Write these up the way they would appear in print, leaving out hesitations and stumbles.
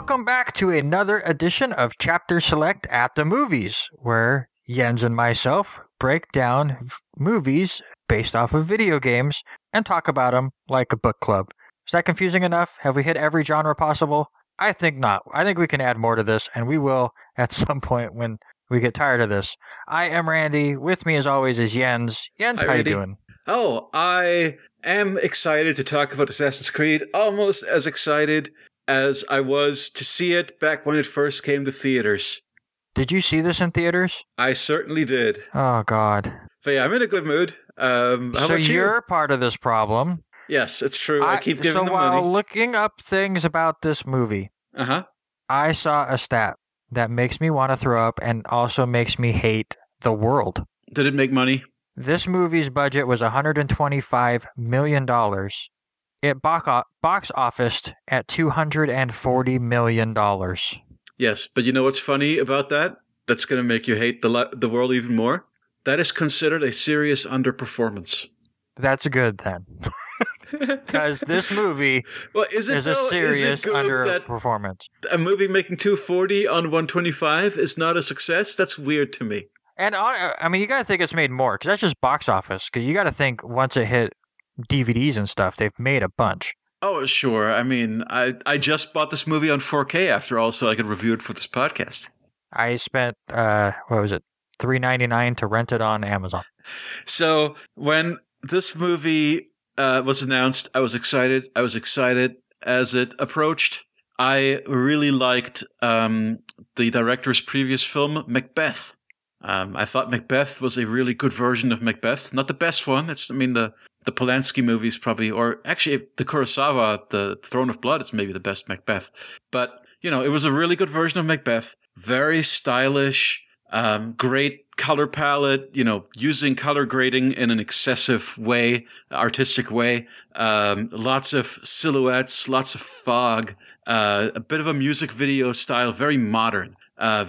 Welcome back to another edition of Chapter Select at the Movies, where Jens and myself break down movies based off of video games and talk about them like a book club. Is that confusing enough? Have we hit every genre possible? I think not. I think we can add more to this, and we will at some point when we get tired of this. I am Randy. With me, as always, is Jens. Jens, Hi, how you Randy. doing? Oh, I am excited to talk about Assassin's Creed, almost as excited as I was to see it back when it first came to theaters. Did you see this in theaters? I certainly did. Oh, God. But yeah, I'm in a good mood. How So about you? you're part of this problem. Yes, it's true. I keep giving them while money. looking up things about this movie, Uh-huh. I saw a stat that makes me want to throw up and also makes me hate the world. Did it make money? This movie's budget was $125 million. It box officed at $240 million. Yes, but you know what's funny about that? That's going to make you hate the world even more? That is considered a serious underperformance. That's good then. Because this movie Well, is a serious underperformance. A movie making 240 on 125 is not a success? That's weird to me. And I mean, you got to think it's made more, because that's just box office. Because you got to think once it hit DVDs and stuff, they've made a bunch. Oh, sure. I mean, I just bought this movie on 4K after all, so I could review it for this podcast. I spent, what was it, $3.99 to rent it on Amazon. So when this movie was announced, I was excited. I was excited as it approached. I really liked the director's previous film, Macbeth. I thought Macbeth was a really good version of Macbeth. Not the best one. The Polanski movies probably, or actually the Kurosawa, the Throne of Blood is maybe the best Macbeth. But, you know, it was a really good version of Macbeth. Very stylish, great color palette, you know, using color grading in an excessive way, artistic way. Lots of silhouettes, lots of fog, a bit of a music video style, very modern,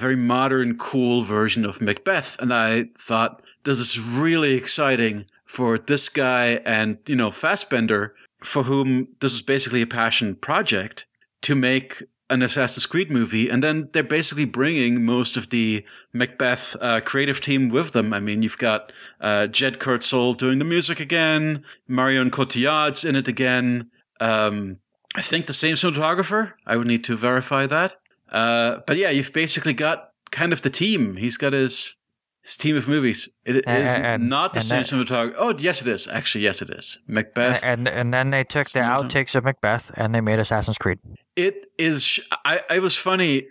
cool version of Macbeth. And I thought, this is really exciting for this guy and, you know, Fassbender, for whom this is basically a passion project, to make an Assassin's Creed movie, and then they're basically bringing most of the Macbeth creative team with them. I mean, you've got Jed Kurtzel doing the music again, Marion Cotillard's in it again. I think the same cinematographer. I would need to verify that. But yeah, you've basically got kind of the team. He's got his team of movies. It is not the same cinematographer. Oh, yes, it is. Actually, yes, it is. Macbeth. And then they took the outtakes of Macbeth and they made Assassin's Creed. It is. I was funny.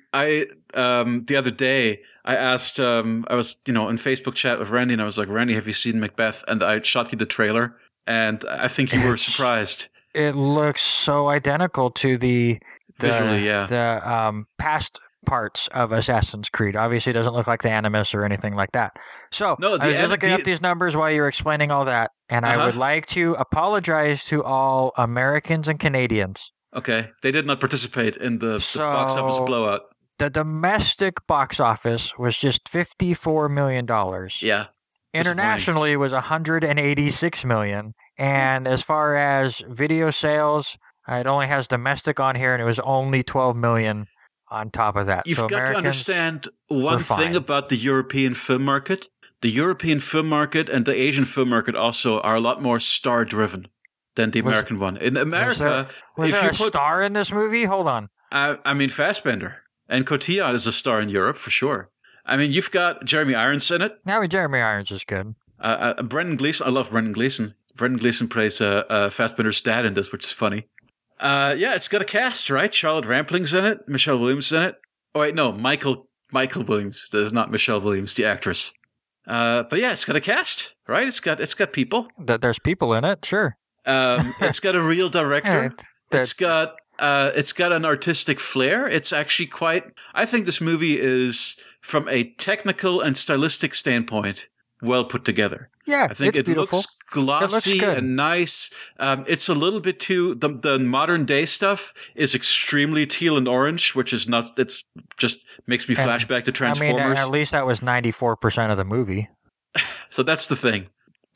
The other day I asked. I was in Facebook chat with Randy, and I was like, Randy, have you seen Macbeth? And I shot you the trailer, and I think you were surprised. It looks so identical to the visually, yeah, the past parts of Assassin's Creed. Obviously, it doesn't look like the Animus or anything like that. So I was just looking up these numbers while you were explaining all that, and I would like to apologize to all Americans and Canadians. Okay, they did not participate in the box office blowout. The domestic box office was just $54 million. Yeah. Internationally, it was $186 million. And as far as video sales, it only has domestic on here, and it was only $12 million on top of that. You've got to understand one thing about the European film market. The European film market and the Asian film market also are a lot more star-driven than the American one. In America... Was there a star in this movie? Hold on. I mean, Fassbender. And Cotillard is a star in Europe, for sure. I mean, you've got Jeremy Irons in it. I mean, Jeremy Irons is good. Brendan Gleeson. I love Brendan Gleeson. Brendan Gleeson plays Fassbender's dad in this, which is funny. Yeah, it's got a cast, right? Charlotte Rampling's in it. Michelle Williams in it. Oh, wait, no. Michael Williams. That is not Michelle Williams, the actress. But yeah, it's got a cast, right? It's got people. There's people in it, sure. It's got a real director. It's got an artistic flair. It's actually I think this movie is, from a technical and stylistic standpoint, well put together. Yeah, I think it beautiful. Looks glossy and nice. It's a little bit too, the modern day stuff is extremely teal and orange, which is not, it's just makes me flashback to Transformers. I mean, at least that was 94% of the movie. So that's the thing.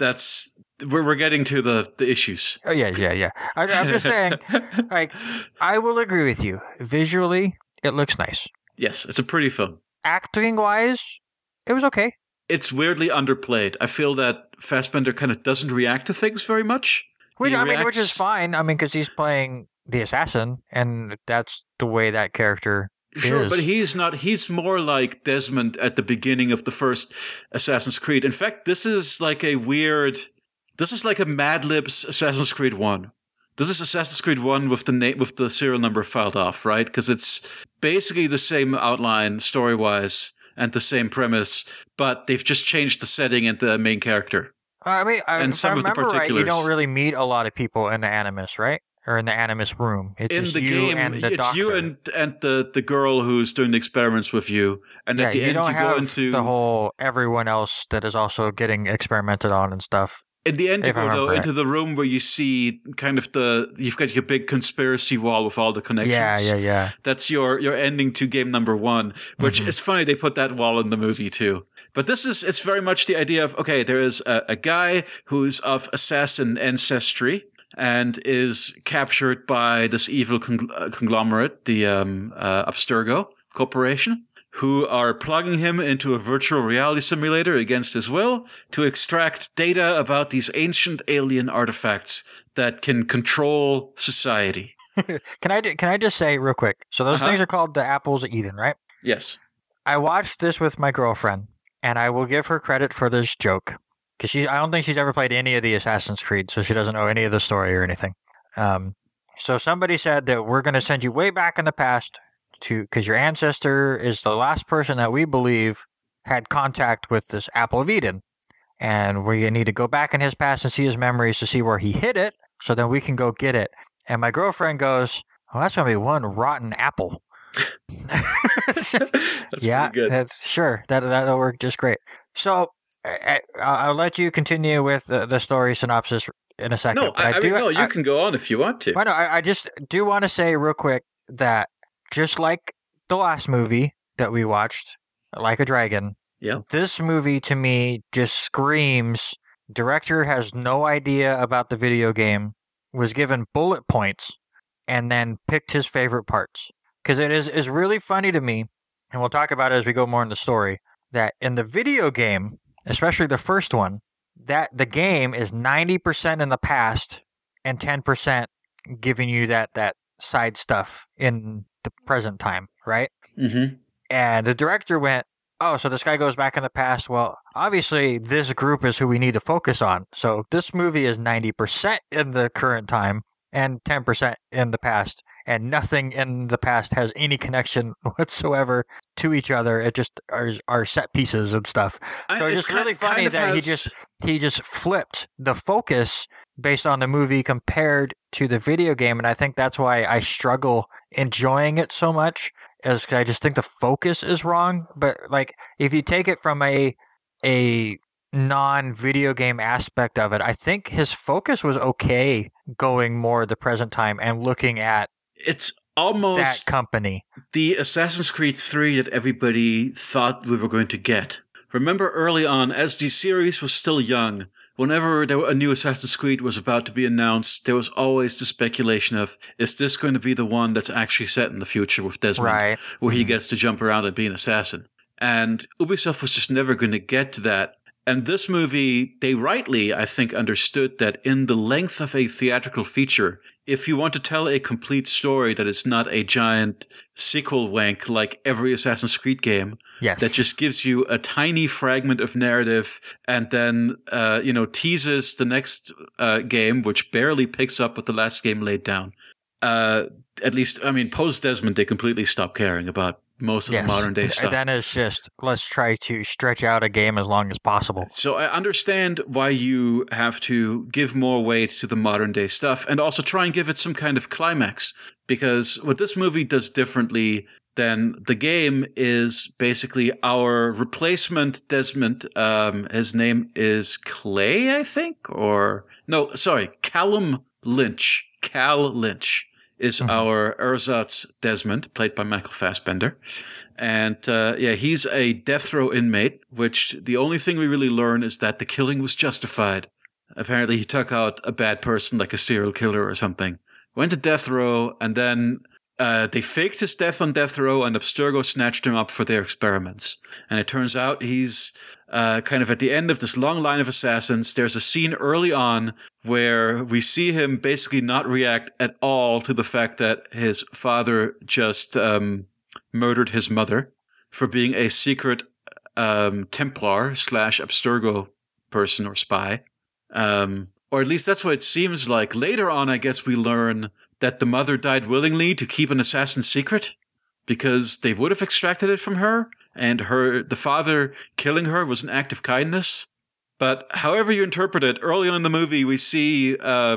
We're getting to the issues. Oh, yeah. I'm just saying, like, I will agree with you. Visually, it looks nice. Yes, it's a pretty film. Acting-wise, it was okay. It's weirdly underplayed. I feel that Fassbender kind of doesn't react to things very much. Which is fine. I mean, because he's playing the assassin, and that's the way that character Sure, is. but he's not. He's more like Desmond at the beginning of the first Assassin's Creed. In fact, this is like a weird. This is like a Mad Libs Assassin's Creed 1. This is Assassin's Creed 1 with the serial number filed off, right? Because it's basically the same outline story-wise and the same premise, but they've just changed the setting and the main character. I mean, and if I remember right, you don't really meet a lot of people in the Animus, right? Or in the Animus room. It's in just the you game, and the it's doctor. you and the girl who's doing the experiments with you. And at the end, you go into the whole everyone else that is also getting experimented on and stuff. In the end, you go into the room where you see kind of you've got your big conspiracy wall with all the connections. Yeah. That's your ending to game number 1, which is funny. They put that wall in the movie too. But it's very much the idea of, okay, there is a guy who's of assassin ancestry and is captured by this evil conglomerate, the Abstergo Corporation, who are plugging him into a virtual reality simulator against his will to extract data about these ancient alien artifacts that can control society. Can I just say real quick? So those things are called the Apples of Eden, right? Yes. I watched this with my girlfriend, and I will give her credit for this joke because I don't think she's ever played any of the Assassin's Creed, so she doesn't know any of the story or anything. So somebody said that we're going to send you way back in the past because your ancestor is the last person that we believe had contact with this Apple of Eden. And we need to go back in his past and see his memories to see where he hid it, so then we can go get it. And my girlfriend goes, "Oh, that's going to be one rotten apple." That's pretty good. Sure. That'll work just great. So I'll let you continue with the story synopsis in a second. No, you can go on if you want to. I just do want to say real quick that just like the last movie that we watched, Like a Dragon, this movie to me just screams director has no idea about the video game, was given bullet points, and then picked his favorite parts. Because it is really funny to me, and we'll talk about it as we go more in the story, that in the video game, especially the first one, that the game is 90% in the past and 10% giving you that side stuff in the present time, right? Mm-hmm. And the director went, oh, so this guy goes back in the past. Well, obviously this group is who we need to focus on. So this movie is 90% in the current time and 10% in the past. And nothing in the past has any connection whatsoever to each other. It just are set pieces and stuff. So it's just really funny that he just flipped the focus based on the movie compared to the video game. And I think that's why I struggle enjoying it so much, is because I just think the focus is wrong. But like, if you take it from a non-video game aspect of it, I think his focus was okay going more the present time and looking at it's almost that company. The Assassin's Creed 3 that everybody thought we were going to get. Remember early on, as the series was still young, whenever a new Assassin's Creed was about to be announced, there was always the speculation of, is this going to be the one that's actually set in the future with Desmond, right, where he gets to jump around and be an assassin? And Ubisoft was just never going to get to that. And this movie, they rightly, I think, understood that in the length of a theatrical feature, if you want to tell a complete story that is not a giant sequel wank like every Assassin's Creed game, that just gives you a tiny fragment of narrative and then, teases the next game, which barely picks up what the last game laid down. At least, I mean, post-Desmond, they completely stopped caring about most of the modern day stuff. Then it's just, let's try to stretch out a game as long as possible. So I understand why you have to give more weight to the modern day stuff and also try and give it some kind of climax. Because what this movie does differently than the game is basically our replacement Desmond. His name is Clay, I think? Callum Lynch. Cal Lynch is our ersatz Desmond, played by Michael Fassbender. And he's a death row inmate, which the only thing we really learn is that the killing was justified. Apparently he took out a bad person, like a serial killer or something. Went to death row, and then they faked his death on death row, and Abstergo snatched him up for their experiments. And it turns out he's kind of at the end of this long line of assassins. There's a scene early on where we see him basically not react at all to the fact that his father just murdered his mother for being a secret Templar / Abstergo person or spy. Or at least that's what it seems like. Later on, I guess we learn that the mother died willingly to keep an assassin's secret because they would have extracted it from her, and the father killing her was an act of kindness. But however you interpret it, early on in the movie, we see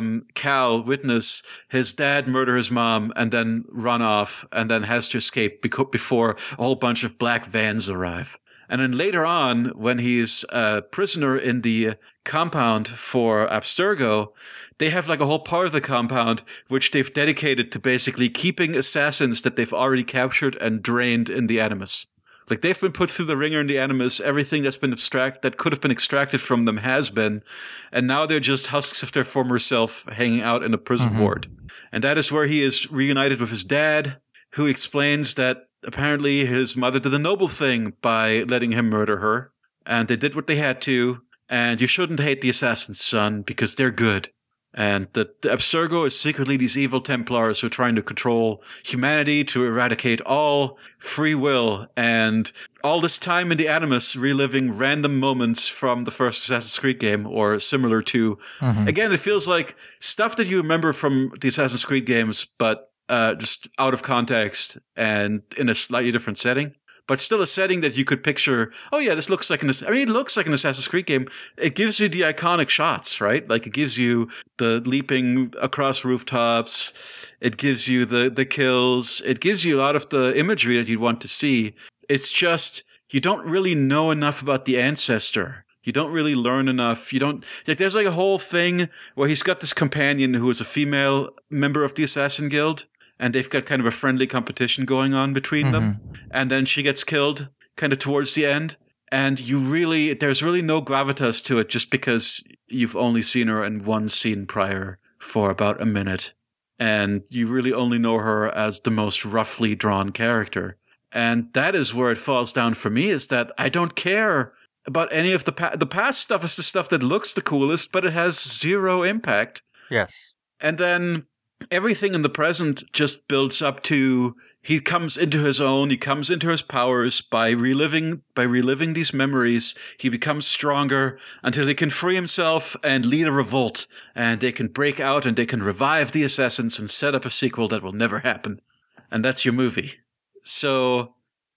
Cal witness his dad murder his mom and then run off and then has to escape before a whole bunch of black vans arrive. And then later on, when he's a prisoner in the compound for Abstergo, they have like a whole part of the compound which they've dedicated to basically keeping assassins that they've already captured and drained in the Animus. Like, they've been put through the ringer in the Animus. Everything that could have been extracted from them has been. And now they're just husks of their former self hanging out in a prison ward. And that is where he is reunited with his dad, who explains that apparently his mother did a noble thing by letting him murder her. And they did what they had to. And you shouldn't hate the assassins, son, because they're good. And the Abstergo is secretly these evil Templars who are trying to control humanity, to eradicate all free will. And all this time in the Animus, reliving random moments from the first Assassin's Creed game, or similar to. Again, it feels like stuff that you remember from the Assassin's Creed games, but just out of context and in a slightly different setting. But still a setting that you could picture, oh yeah, this looks like it looks like an Assassin's Creed game. It gives you the iconic shots, right? Like, it gives you the leaping across rooftops. It gives you the kills. It gives you a lot of the imagery that you'd want to see. It's just, you don't really know enough about the ancestor. You don't really learn enough. There's like a whole thing where he's got this companion who is a female member of the Assassin Guild. And they've got kind of a friendly competition going on between them. And then she gets killed kind of towards the end. And there's really no gravitas to it just because you've only seen her in one scene prior for about a minute. And you really only know her as the most roughly drawn character. And that is where it falls down for me, is that I don't care about any of the past stuff. Is the stuff that looks the coolest, but it has zero impact. Yes. And then everything in the present just builds up to he comes into his own, he comes into his powers by reliving these memories. He becomes stronger until he can free himself and lead a revolt, and they can break out and they can revive the assassins and set up a sequel that will never happen. And that's your movie. So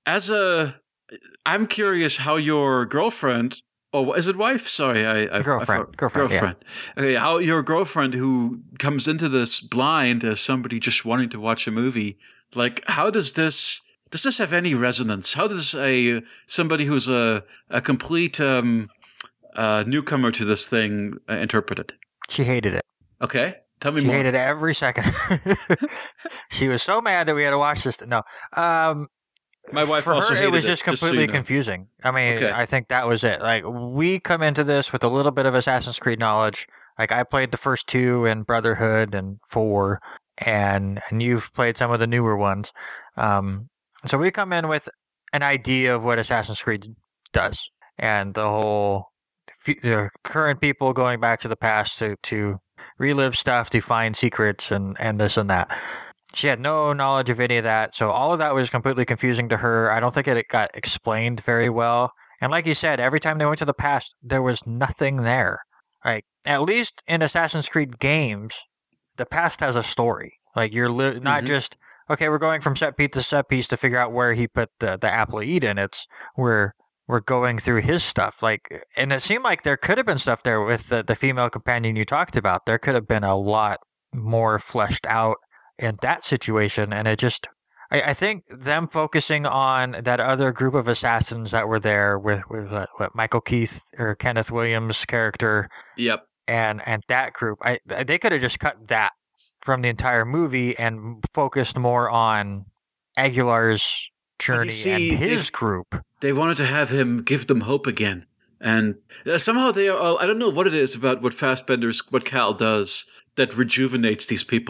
I'm curious how your girlfriend, or is it wife? Sorry, Girlfriend. Yeah. Okay, how your girlfriend, who comes into this blind as somebody just wanting to watch a movie, like, how does this have any resonance? How does somebody who's a complete newcomer to this thing interpret it? She hated it. Okay, tell me more. She hated it every second. She was so mad that we had to watch this. No. My wife for also her, hated it was just completely confusing. I mean, okay. I think that was it. Like, we come into this with a little bit of Assassin's Creed knowledge. Like, I played the first 2 and Brotherhood and 4, and you've played some of the newer ones. So we come in with an idea of what Assassin's Creed does, and the whole current people going back to the past to relive stuff, to find secrets, and this and that. She had no knowledge of any of that, so all of that was completely confusing to her. I don't think it got explained very well. And like you said, every time they went to the past, there was nothing there. Like, at least in Assassin's Creed games, the past has a story. Like, you're not just, okay, we're going from set piece to set piece to figure out where he put the apple of Eden. It's we're going through his stuff. Like, and it seemed like there could have been stuff there with the female companion you talked about. There could have been a lot more fleshed out in that situation, and it just, I think them focusing on that other group of assassins that were there with what Michael Keith or Kenneth Williams' character, yep, and that group, they could have just cut that from the entire movie and focused more on Aguilar's journey and his group. They wanted to have him give them hope again, and somehow they are. I don't know what it is about what Cal does that rejuvenates these people.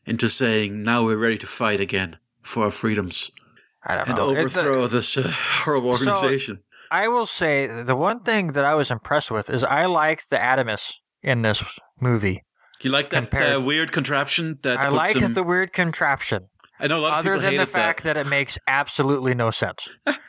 into saying, now we're ready to fight again for our freedoms I don't and know. overthrow this horrible organization. So I will say the one thing that I was impressed with is I like the Adamus in this movie. You like that weird contraption that I like the weird contraption. I know a lot of people other than hated the fact that it makes absolutely no sense.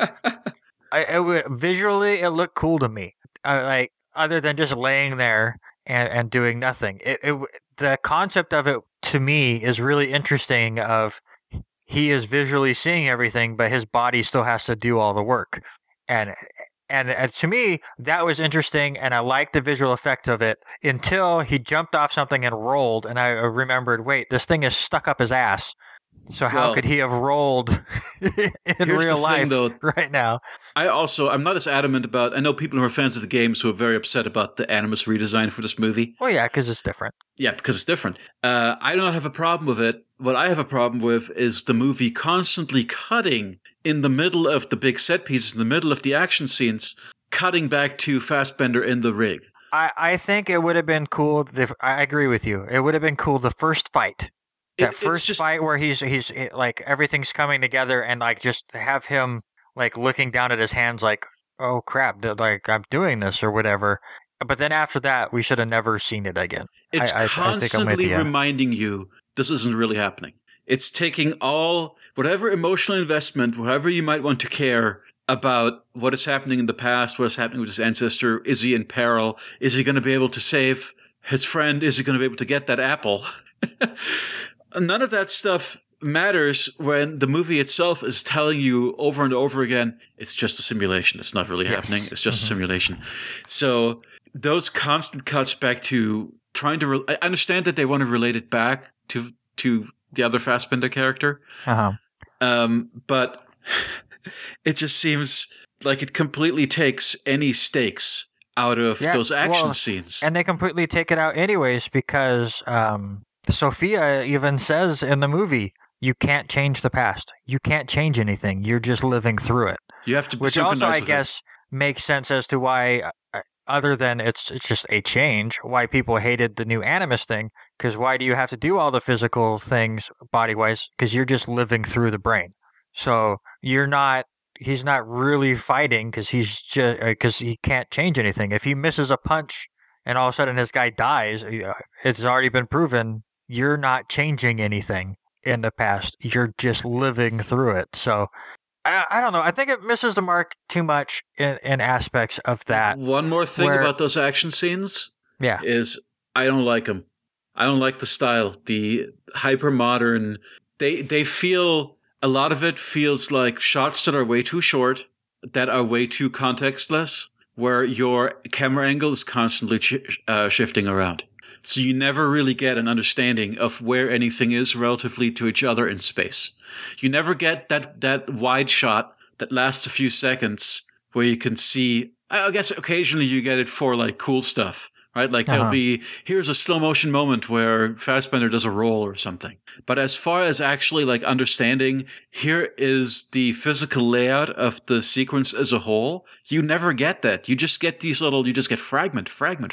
Visually, it looked cool to me. Like other than just laying there and doing nothing. The concept of it to me is really interesting. Of he is visually seeing everything, but his body still has to do all the work. And to me, that was interesting, and I liked the visual effect of it until he jumped off something and rolled, and I remembered, wait, this thing is stuck up his ass. So how could he have rolled in real life right now? I'm not as adamant about, I know people who are fans of the games who are very upset about the Animus redesign for this movie. Well, yeah, because it's different. Yeah, because it's different. I do not have a problem with it. What I have a problem with is the movie constantly cutting in the middle of the big set pieces, in the middle of the action scenes, cutting back to Fassbender in the rig. I think it would have been cool. I agree with you. It would have been cool the first fight. That first fight where he's like everything's coming together and like just have him like looking down at his hands like, oh crap, like I'm doing this or whatever. But then after that, we should have never seen it again. It's constantly reminding you this isn't really happening. It's taking whatever emotional investment, whatever you might want to care about what is happening in the past, what is happening with his ancestor. Is he in peril? Is he going to be able to save his friend? Is he going to be able to get that apple? None of that stuff matters when the movie itself is telling you over and over again, it's just a simulation. It's not really happening. It's just a simulation. So those constant cuts back to trying to... I understand that they want to relate it back to the other Fassbender character. But it just seems like it completely takes any stakes out of those action scenes. And they completely take it out anyways because... Sophia even says in the movie, you can't change the past. You can't change anything. You're just living through it. You have to be Which also, I guess, makes sense as to why, other than it's just a change, why people hated the new Animus thing. Because why do you have to do all the physical things body-wise? Because you're just living through the brain. So he's not really fighting because because he can't change anything. If he misses a punch and all of a sudden his guy dies, it's already been proven you're not changing anything in the past. You're just living through it. So I don't know. I think it misses the mark too much in aspects of that. One more thing about those action scenes is I don't like them. I don't like the style. The hyper-modern, they feel, a lot of it feels like shots that are way too short, that are way too contextless, where your camera angle is constantly shifting around. So you never really get an understanding of where anything is relatively to each other in space. You never get that wide shot that lasts a few seconds where you can see, I guess occasionally you get it for like cool stuff, right? Like there'll be, here's a slow motion moment where Fassbender does a roll or something. But as far as actually like understanding, here is the physical layout of the sequence as a whole, you never get that. You just get you just get fragment.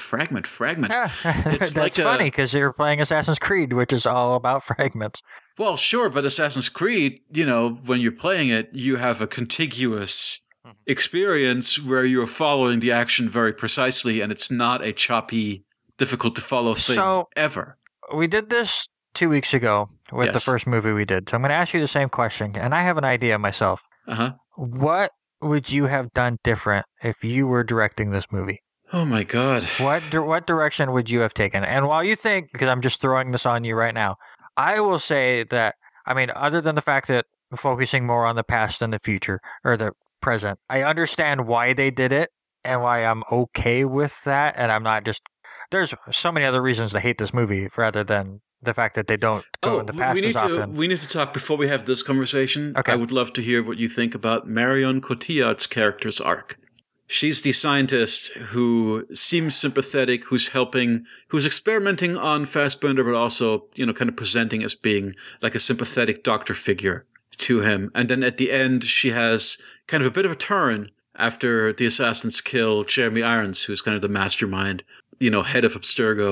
It's That's funny because you're playing Assassin's Creed, which is all about fragments. Well, sure, but Assassin's Creed, when you're playing it, you have a contiguous experience where you're following the action very precisely, and it's not a choppy, difficult to follow thing ever. We did this 2 weeks ago with the first movie we did, so I'm going to ask you the same question, and I have an idea myself. What would you have done different if you were directing this movie? Oh my God. What direction would you have taken? And while you think, because I'm just throwing this on you right now, I will say that, other than the fact that focusing more on the past than the future, or the present, I understand why they did it and why I'm okay with that, and I'm not just... There's so many other reasons to hate this movie rather than the fact that they don't go in the past as often. We need to talk before we have this conversation. Okay. I would love to hear what you think about Marion Cotillard's character's arc. She's the scientist who seems sympathetic, who's experimenting on Fassbender, but also, kind of presenting as being like a sympathetic doctor figure to him. And then at the end, she has kind of a bit of a turn after the assassins kill Jeremy Irons, who's kind of the mastermind, head of Abstergo.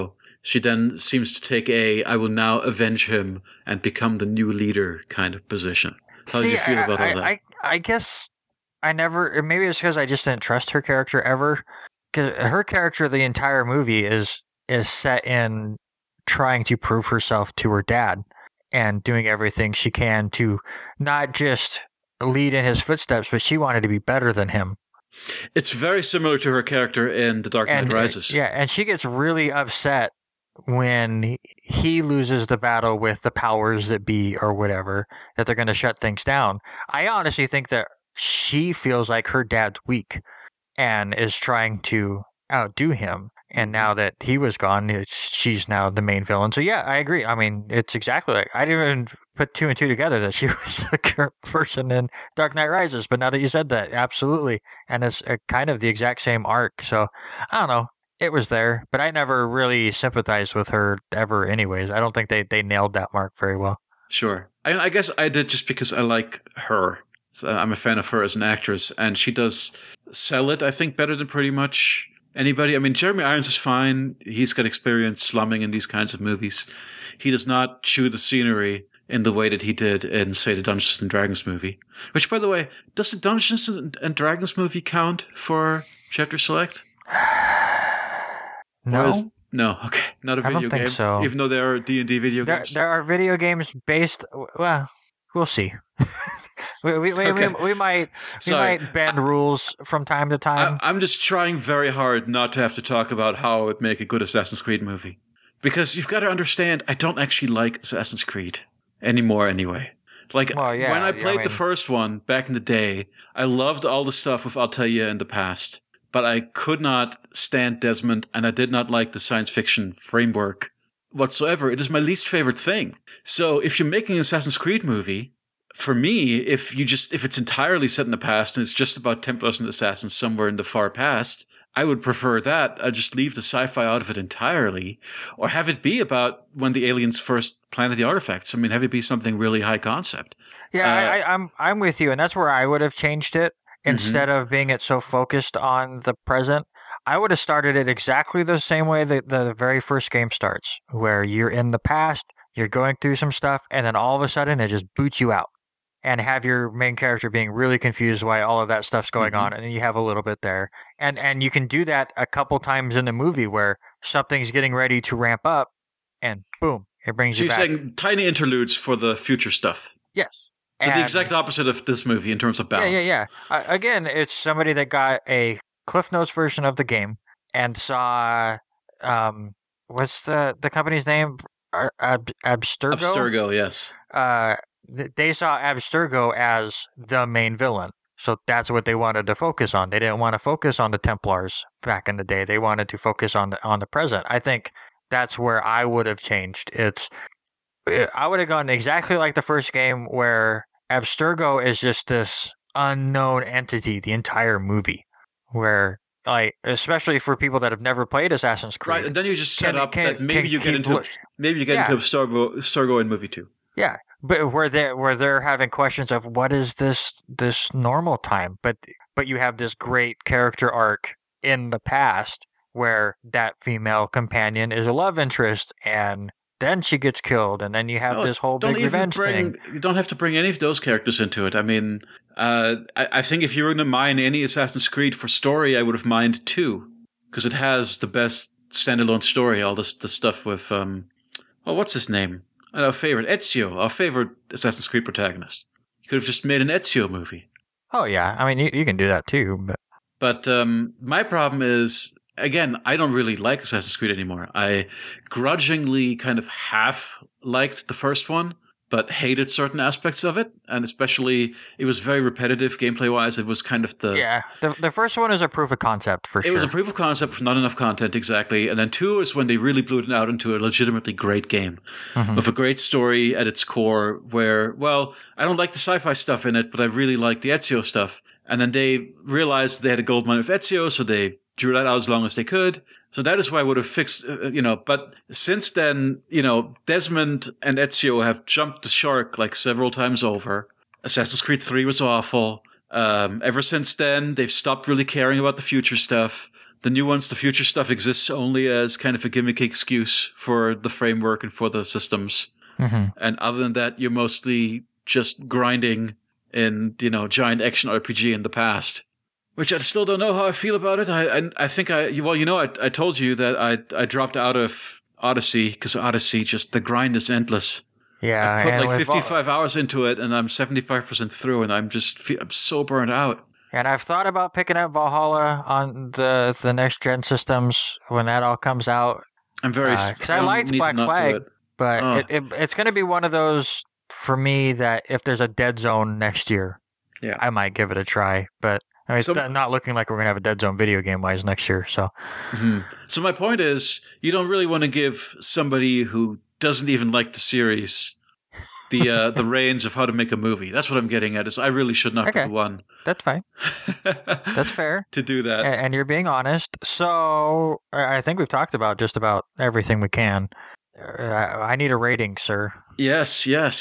she then seems to take I will now avenge him and become the new leader kind of position. How did you feel about all that? I guess I never. Maybe it's because I just didn't trust her character ever. Because her character, the entire movie is set in trying to prove herself to her dad and doing everything she can to not just lead in his footsteps, but she wanted to be better than him. It's very similar to her character in The Dark Knight Rises. Yeah, and she gets really upset when he loses the battle with the powers that be or whatever, that they're going to shut things down. I honestly think that she feels like her dad's weak and is trying to outdo him. And now that he was gone, she's now the main villain. So yeah, I agree. I mean, it's exactly like, I didn't even put two and two together that she was a person in Dark Knight Rises. But now that you said that, absolutely. And it's kind of the exact same arc. So I don't know. It was there, but I never really sympathized with her ever anyways. I don't think they nailed that mark very well. Sure. I guess I did just because I like her. So I'm a fan of her as an actress, and she does sell it, I think, better than pretty much anybody. I mean, Jeremy Irons is fine. He's got experience slumming in these kinds of movies. He does not chew the scenery in the way that he did in, say, the Dungeons and Dragons movie. Which, by the way, does the Dungeons and Dragons movie count for Chapter Select? No. No, okay. Not a video game. I don't think so. Even though there are D&D video games. There are video games based... Well, we'll see. we might bend rules from time to time. I'm just trying very hard not to have to talk about how it would make a good Assassin's Creed movie. Because you've got to understand, I don't actually like Assassin's Creed anymore anyway. Like, when I played the first one back in the day, I loved all the stuff with Altair in the past. But I could not stand Desmond, and I did not like the science fiction framework whatsoever. It is my least favorite thing. So if you're making an Assassin's Creed movie, for me, if it's entirely set in the past and it's just about Templars and Assassins somewhere in the far past, I would prefer that. I'd just leave the sci-fi out of it entirely, or have it be about when the aliens first planted the artifacts. I mean, have it be something really high concept. Yeah, I'm with you, and that's where I would have changed it. Instead of being it so focused on the present, I would have started it exactly the same way that the very first game starts, where you're in the past, you're going through some stuff, and then all of a sudden it just boots you out. And have your main character being really confused why all of that stuff's going on, and then you have a little bit there. And you can do that a couple times in the movie where something's getting ready to ramp up, and boom, it brings you back. So you're saying tiny interludes for the future stuff? Yes. So the exact opposite of this movie in terms of balance. Yeah. Again, it's somebody that got a Cliff Notes version of the game and saw, what's the company's name? Abstergo? Abstergo, yes. They saw Abstergo as the main villain. So that's what they wanted to focus on. They didn't want to focus on the Templars back in the day. They wanted to focus on the present. I think that's where I would have changed. I would have gone exactly like the first game where Abstergo is just this unknown entity the entire movie, where, like, especially for people that have never played Assassin's Creed. Right, and then you just set up that maybe you get into Abstergo in movie 2. Yeah, but where they're having questions of what is this normal time, but you have this great character arc in the past where that female companion is a love interest and then she gets killed, and then you have this whole big revenge thing. You don't have to bring any of those characters into it. I mean, I think if you were going to mine any Assassin's Creed for story, I would have mined 2, because it has the best standalone story. All the stuff with, what's his name? Our favorite, Ezio, our favorite Assassin's Creed protagonist. You could have just made an Ezio movie. Oh yeah, I mean you can do that too. But my problem is, again, I don't really like Assassin's Creed anymore. I grudgingly kind of half liked the first one, but hated certain aspects of it. And especially, it was very repetitive gameplay-wise. It was kind of the... Yeah, the first one is a proof of concept, for sure. It was a proof of concept for not enough content, exactly. And then 2 is when they really blew it out into a legitimately great game. With a great story at its core where, well, I don't like the sci-fi stuff in it, but I really like the Ezio stuff. And then they realized they had a gold mine with Ezio, so they drew that out as long as they could. So that is why I would have fixed, but since then, Desmond and Ezio have jumped the shark like several times over. Assassin's Creed 3 was awful. Ever since then, they've stopped really caring about the future stuff. The new ones, the future stuff exists only as kind of a gimmick excuse for the framework and for the systems. Mm-hmm. And other than that, you're mostly just grinding in, giant action RPG in the past. Which I still don't know how I feel about it. I think I told you that I dropped out of Odyssey because Odyssey, just the grind is endless. Yeah, I've put like 55 hours into it, and I'm 75% through, and I'm so burned out. And I've thought about picking up Valhalla on the next gen systems when that all comes out. I'm very because I liked Black Flag, but it's going to be one of those for me that if there's a Dead Zone next year, I might give it a try. But I mean, it's not looking like we're going to have a Dead Zone video game-wise next year. So So my point is, you don't really want to give somebody who doesn't even like the series the reins of how to make a movie. That's what I'm getting at, is I really should not be the one. That's fine. That's fair. To do that. And you're being honest. So I think we've talked about just about everything we can. I need a rating, sir. Yes.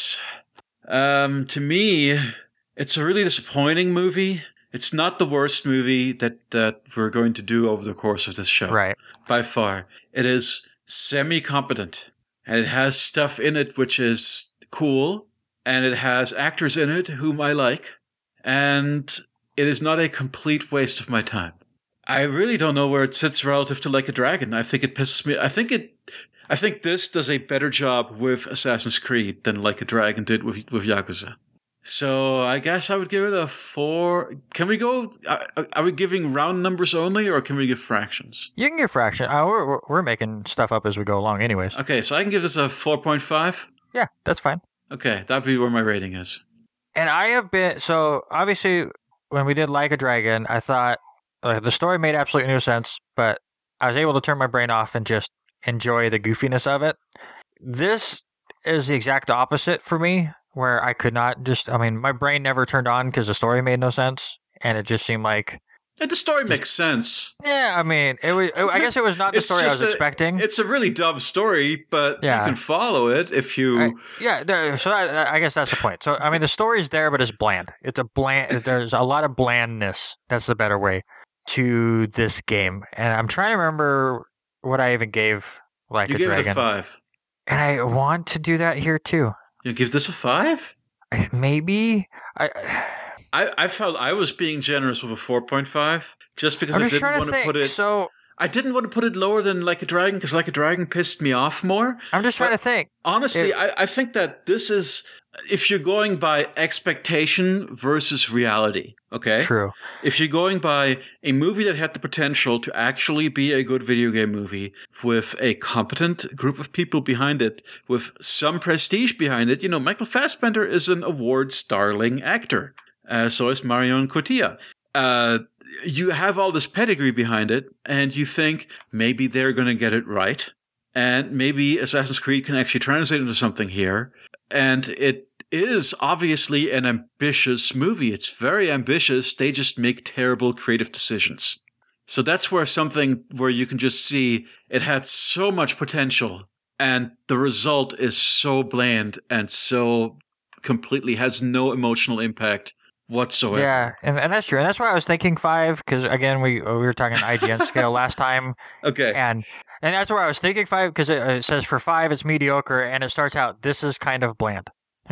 To me, it's a really disappointing movie. It's not the worst movie that we're going to do over the course of this show. Right. By far. It is semi-competent. And it has stuff in it which is cool. And it has actors in it whom I like. And it is not a complete waste of my time. I really don't know where it sits relative to Like a Dragon. I think it pisses me. I think this does a better job with Assassin's Creed than Like a Dragon did with Yakuza. So I guess I would give it a 4. Can we go? Are we giving round numbers only, or can we give fractions? You can give fractions. We're making stuff up as we go along, anyways. Okay, so I can give this a 4.5. Yeah, that's fine. Okay, that'd be where my rating is. And I have been obviously when we did Like a Dragon, I thought the story made absolutely no sense, but I was able to turn my brain off and just enjoy the goofiness of it. This is the exact opposite for me, where I could not my brain never turned on because the story made no sense, and it just seemed like... And the story makes sense. Yeah, I mean, I guess it was not the story I was expecting. It's a really dumb story, but you can follow it if you... So I guess that's the point. So, I mean, the story's there, but it's bland. There's a lot of blandness, that's the better way, to this game. And I'm trying to remember what I even gave Like a Dragon. You gave it a 5. And I want to do that here, too. You give this a 5? Maybe. I felt I was being generous with a 4.5 just because I didn't want to put it. I didn't want to put it lower than Like a Dragon because Like a Dragon pissed me off more. I'm just trying to think. Honestly, I think that this is, if you're going by expectation versus reality, okay? True. If you're going by a movie that had the potential to actually be a good video game movie with a competent group of people behind it, with some prestige behind it, Michael Fassbender is an award-starling actor. So is Marion Cotillard. You have all this pedigree behind it, and you think maybe they're going to get it right, and maybe Assassin's Creed can actually translate into something here. And it is obviously an ambitious movie. It's very ambitious. They just make terrible creative decisions. So that's where you can just see it had so much potential, and the result is so bland and so completely has no emotional impact whatsoever. Yeah, and that's true. And that's why I was thinking 5, because again, we were talking IGN scale last time. Okay. And that's where I was thinking 5, because it says for 5 it's mediocre, and it starts out, this is kind of bland.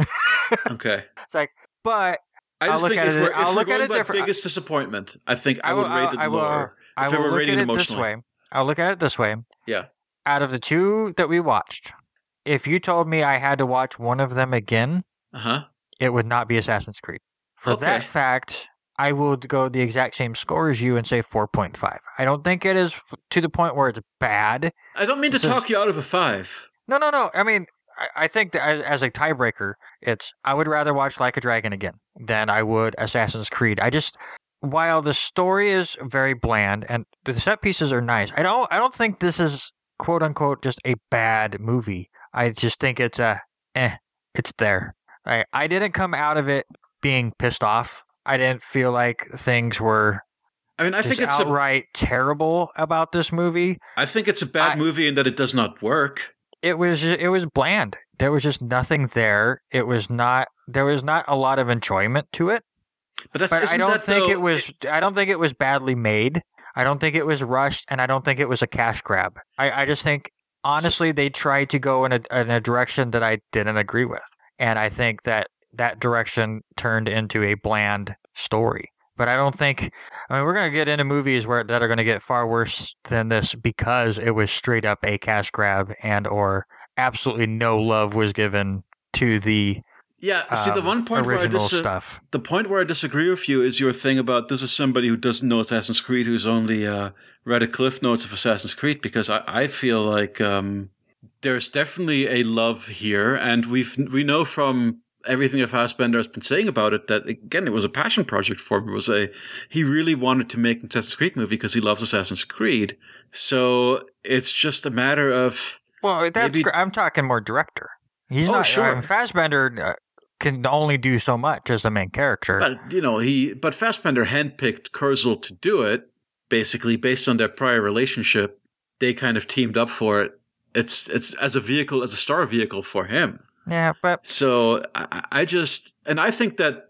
Okay. It's like, but I'll look at it. I'll look at it different. Biggest disappointment, I think I would rate it lower. I will look at it this way. I'll look at it this way. Yeah. Out of the 2 that we watched, if you told me I had to watch one of them again, it would not be Assassin's Creed. For that fact, I will go the exact same score as you and say 4.5. I don't think it is to the point where it's bad. I don't mean to talk you out of a 5. No. I mean, I think that as a tiebreaker, I would rather watch Like a Dragon again than I would Assassin's Creed. While the story is very bland and the set pieces are nice, I don't think this is quote unquote just a bad movie. I just think it's it's there. I didn't come out of it being pissed off. I didn't feel like things were I think it's outright terrible about this movie. I think it's a bad movie in that it does not work. It was bland. There was just nothing there. There was not a lot of enjoyment to it. But I don't think it was badly made. I don't think it was rushed, and I don't think it was a cash grab. I just think, honestly, they tried to go in a direction that I didn't agree with. And I think that direction turned into a bland story. But I don't think, I mean, we're going to get into movies that are going to get far worse than this because it was straight up a cash grab and or absolutely no love was given to the see, the one point original stuff. The point where I disagree with you is your thing about this is somebody who doesn't know Assassin's Creed, who's only read a cliff notes of Assassin's Creed, because I feel like there's definitely a love here, and we know from everything that Fassbender has been saying about it that, again, it was a passion project for him. He really wanted to make an Assassin's Creed movie because he loves Assassin's Creed. So it's just a matter of... Well, I'm talking more director. He's not sure. Fassbender can only do so much as the main character. But but Fassbender handpicked Kurzel to do it, basically based on their prior relationship. They kind of teamed up for it. It's as a star vehicle for him. Yeah, but so I think that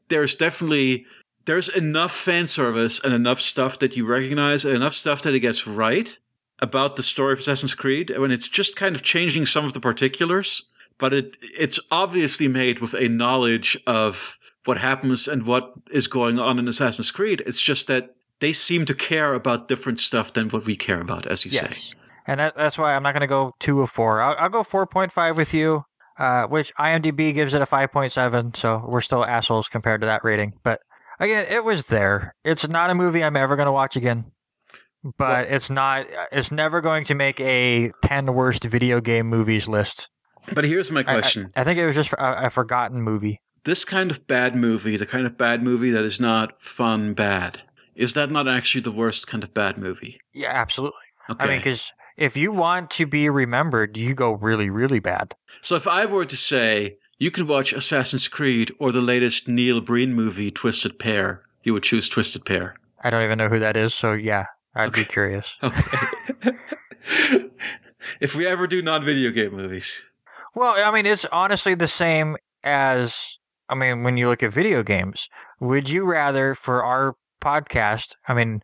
there's enough fan service and enough stuff that you recognize and enough stuff that he gets right about the story of Assassin's Creed when it's just kind of changing some of the particulars, but it's obviously made with a knowledge of what happens and what is going on in Assassin's Creed. It's just that they seem to care about different stuff than what we care about, as you say. And that's why I'm not going to go 2 or 4. I'll go 4.5 with you. Which IMDb gives it a 5.7, so we're still assholes compared to that rating. But again, it was there. It's not a movie I'm ever going to watch again. But it's never going to make a 10 worst video game movies list. But here's my question. I think it was just a forgotten movie. This kind of bad movie, the kind of bad movie that is not fun bad, is that not actually the worst kind of bad movie? Yeah, absolutely. Okay. I mean, because if you want to be remembered, you go really, really bad. So if I were to say you could watch Assassin's Creed or the latest Neil Breen movie, Twisted Pair, you would choose Twisted Pair. I don't even know who that is, so yeah, I'd be curious. Okay. If we ever do non-video game movies. Well, I mean, it's honestly the same as, I mean, when you look at video games, would you rather, for our podcast,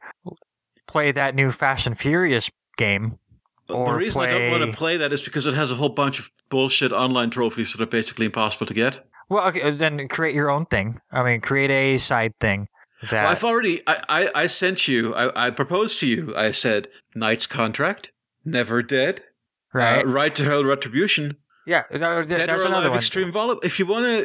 play that new Fast and Furious game? The reason I don't want to play that is because it has a whole bunch of bullshit online trophies that are basically impossible to get. Well, okay, then create your own thing. I mean, create a side thing. That... Well, I've already, I sent you, I proposed to you, I said, Knight's Contract, Never Dead, right? Right to Hell Retribution. Yeah, that's another one. Extreme Volleyball. If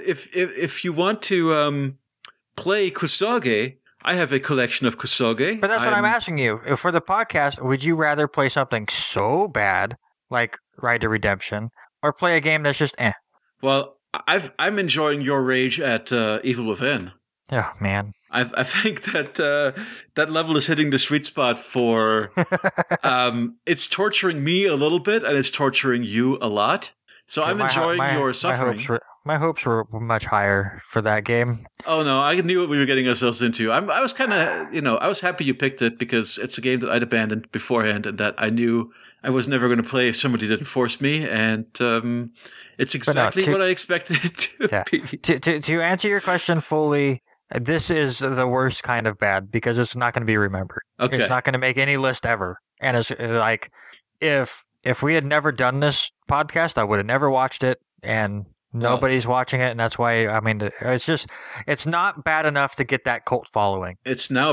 you want to play Kusage, I have a collection of Kusage. But that's what I'm asking you. For the podcast, would you rather play something so bad, like Ride to Redemption, or play a game that's just eh? Well, I'm enjoying your rage at Evil Within. Oh, man. I think that that level is hitting the sweet spot for... it's torturing me a little bit, and it's torturing you a lot. So I'm enjoying your suffering. My hopes were much higher for that game. Oh, no, I knew what we were getting ourselves into. I was kind of, I was happy you picked it because it's a game that I'd abandoned beforehand and that I knew I was never going to play if somebody didn't force me. And it's exactly what I expected it to be. To answer your question fully, this is the worst kind of bad because it's not going to be remembered. Okay. It's not going to make any list ever. And it's like, if we had never done this podcast, I would have never watched it. And... nobody's watching it, and that's why, it's not bad enough to get that cult following. It's now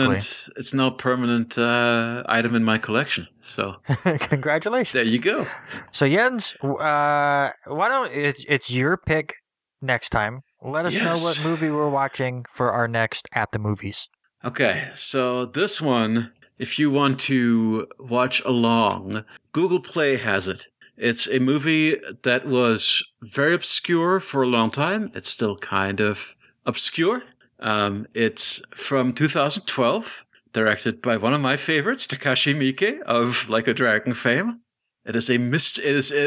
a permanent item in my collection. So congratulations. There you go. So Jens, why don't it's your pick next time. Let us know what movie we're watching for our next At the Movies. Okay, so this one, if you want to watch along, Google Play has it. It's a movie that was very obscure for a long time. It's still kind of obscure. It's from 2012, directed by one of my favorites, Takashi Miike of Like a Dragon fame. It is a mystery.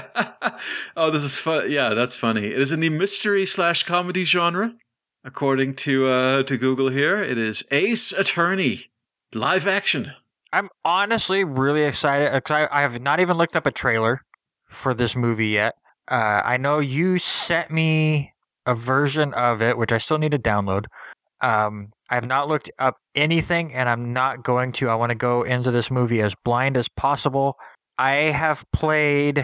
Oh, this is fun. Yeah, that's funny. It is in the mystery/comedy genre, according to Google here. It is Ace Attorney, live action. I'm honestly really excited because I have not even looked up a trailer for this movie yet. I know you sent me a version of it, which I still need to download. I've not looked up anything, and I'm not going to. I want to go into this movie as blind as possible. I have played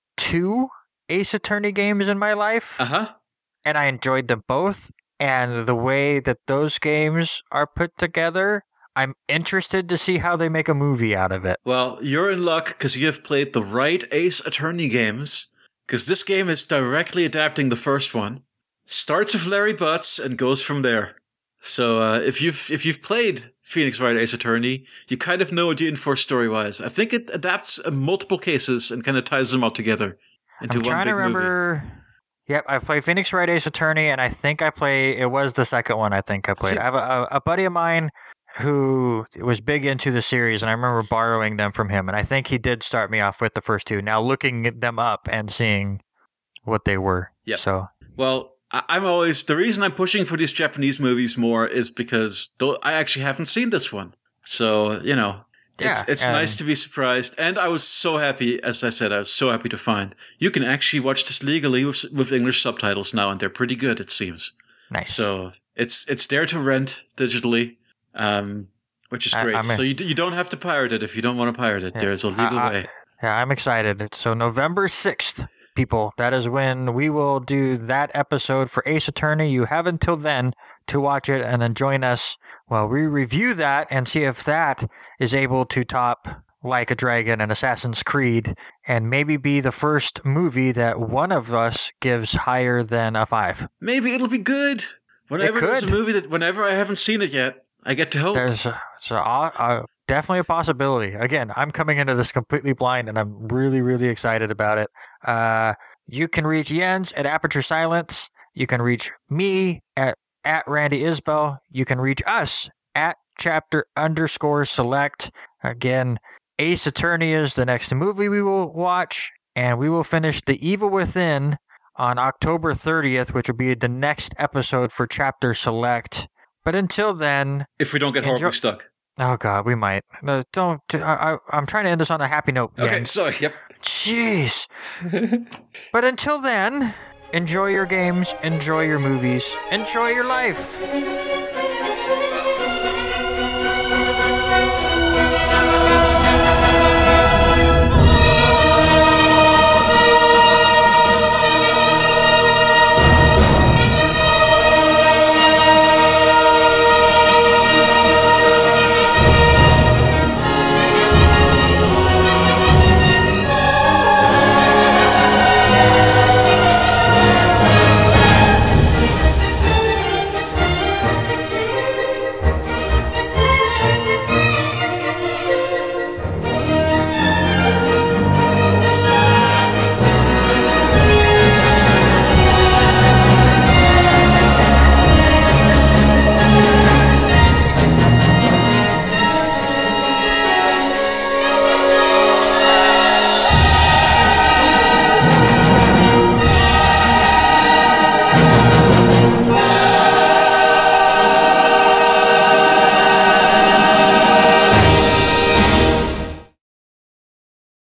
2 Ace Attorney games in my life, and I enjoyed them both. And the way that those games are put together, I'm interested to see how they make a movie out of it. Well, you're in luck because you have played the right Ace Attorney games, because this game is directly adapting the first one. Starts with Larry Butts and goes from there. So if you've played Phoenix Wright Ace Attorney, you kind of know what you're in for story-wise. I think it adapts multiple cases and kind of ties them all together into one big movie. I'm trying to remember. Yep, I played Phoenix Wright Ace Attorney, and I think it was the second one I think I played. I have a buddy of mine who was big into the series, and I remember borrowing them from him, and I think he did start me off with the first 2. Now looking them up and seeing what they were. Yeah. So. Well, the reason I'm pushing for these Japanese movies more is because I actually haven't seen this one. So, it's nice to be surprised. And I was so happy, as I said, I was so happy to find you can actually watch this legally with English subtitles now, and they're pretty good, it seems. Nice. So it's there to rent digitally, which is great. So you don't have to pirate it if you don't want to pirate it. Yeah, there's a legal way. Yeah, I'm excited. So November 6th. People, that is when we will do that episode for Ace Attorney. You have until then to watch it and then join us while we review that and see if that is able to top Like a Dragon and Assassin's Creed and maybe be the first movie that one of us gives higher than a 5. Maybe it'll be good. There's a movie whenever I haven't seen it yet, I get to hope. There's definitely a possibility. Again, I'm coming into this completely blind, and I'm really, really excited about it. You can reach Jens at Aperture Silence. You can reach me at Randy Isbell. You can reach us at chapter_select. Again, Ace Attorney is the next movie we will watch, and we will finish The Evil Within on October 30th, which will be the next episode for Chapter Select. But until then... If we don't get horribly stuck. Oh, God, we might. No, don't. I'm trying to end this on a happy note. Okay, sorry. Yep. Jeez. But until then, enjoy your games, enjoy your movies, enjoy your life.